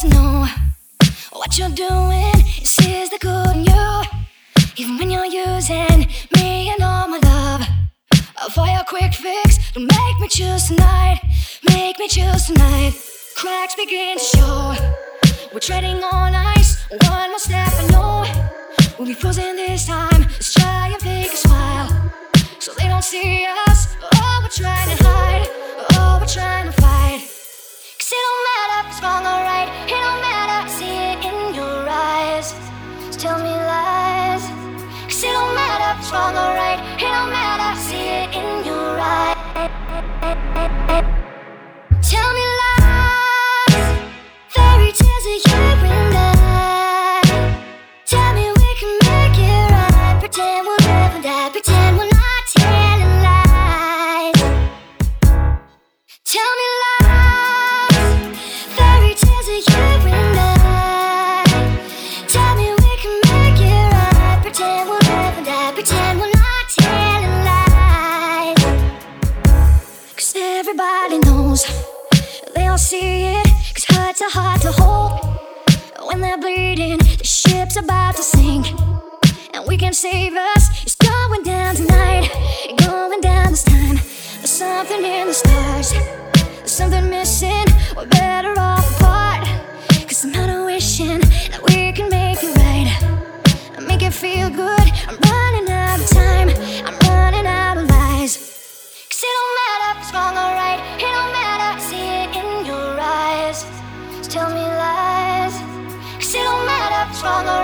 doesn't know what you're doing. It sees the good in you, even when you're using me and all my love for your quick fix to make me choose tonight. Make me choose tonight. Cracks begin to show. We're treading on ice. One more step, I know we'll be frozen this time. Let's try and fake a smile so they don't see us. Oh, we're trying to hide. Oh, we're trying to fight. 'Cause it don't matter if it's wrong or right. It don't matter, I see it in your eyes. Just tell me lies. 'Cause it don't matter if it's wrong or right. It don't matter, I see it in your eyes. Tell me lies. Fairy tales of you and I. Tell me we can make it right. Pretend we'll never die. Pretend we're not telling lies. Tell me lies. Fairy tales of you and I. Tell me we can make it right. Pretend we'll never die. Pretend we're not telling lies. 'Cause everybody knows, they all see it. 'Cause hearts are hard to hold when they're bleeding. The ship's about to sink, and we can save us. It's going down tonight, going down this time. There's something in the stars, there's something missing. We're better off apart. 'Cause I'm not wishing that we can make it right and make it feel good. I'm running out of time, I'm running out of lies. 'Cause it don't matter if it's wrong or right. It don't matter, I see it in your eyes. Just tell me lies. 'Cause it don't matter if it's wrong or